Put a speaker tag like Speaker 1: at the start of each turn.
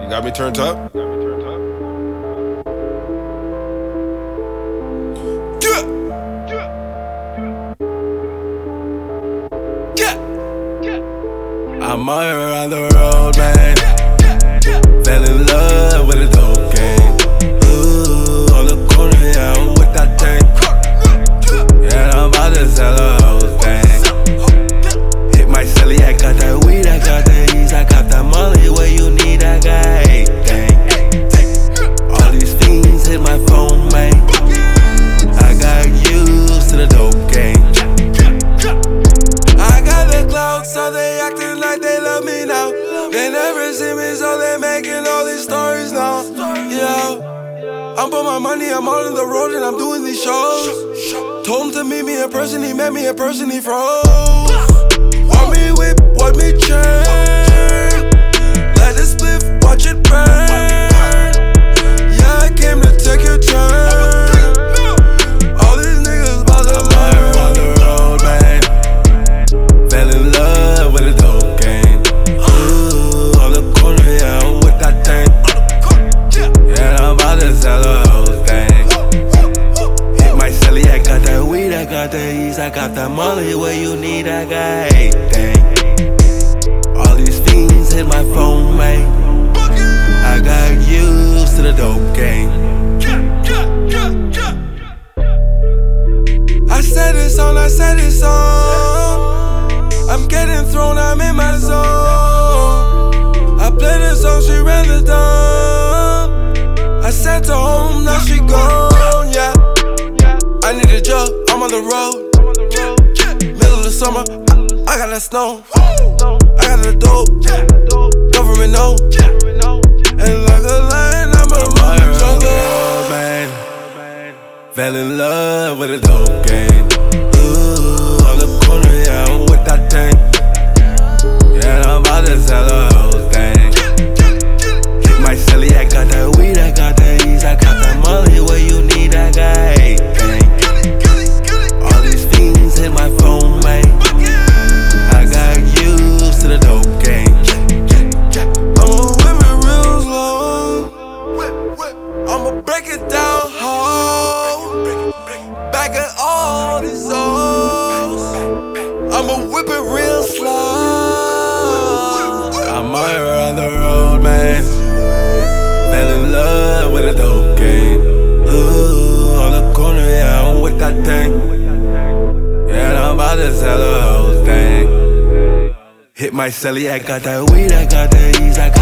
Speaker 1: You got me turned up? Yeah. I'm all around the road, man. Fell in love with a dope game. Ooh, on the corner, yeah, I'm with that thing. Yeah, I'm about to sell a whole thing. Hit my celly, I got that weed, I got that ease, I got that money where you need, I got everything. All these fiends hit my phone, man. I got used to the dope game. I got the clout, so they acting like they love me now. They never see me, so they making all these stories now. Yeah, I'm putting my money, I'm all on the road and I'm doing these shows. Told him to meet me in person, he met me in person, he froze. Want me whip, want me chain. Let it split, watch it burn. Yeah, I came to take your turn. All these niggas bout to murder on the road, man. Fell in love with a dope game. Ooh, on the corner, yeah, I'm with that thing. Yeah, I'm about to sell a whole thing. Hit my celly, I got that weed, I got that ease, I got that money where you need, I got everything. All these fiends hit my phone, man. I got used to the dope game. I said it's on, I said it's on. I'm getting thrown, I'm in my zone. I played the song, she ran the dumb. I sent her home, now she gone, yeah. I need a job, I'm on the road. Middle of the summer, I got that snow. I got the dope, government know. And like a lion, I'm a jungle, man. Fell in love with a dope game. Ooh, on the corner, yeah, I'm with that thing. Yeah, I'm about to sell a whole thing. Hit my celly, I got that weed, I got that ease, I got that money where you need, I got everything. All these fiends hit my phone, man. I got used to the dope game. I'ma whip it real slow. I'ma break it down hard. Back at all these O's. I'ma whip it real slow. I'm all around the road, man. Fell in love with a dope game. Ooh, on the corner, yeah, I'm with that thing. Yeah, I'm about to sell a whole thing. Hit my celly, I got that weed, I got that ease, I got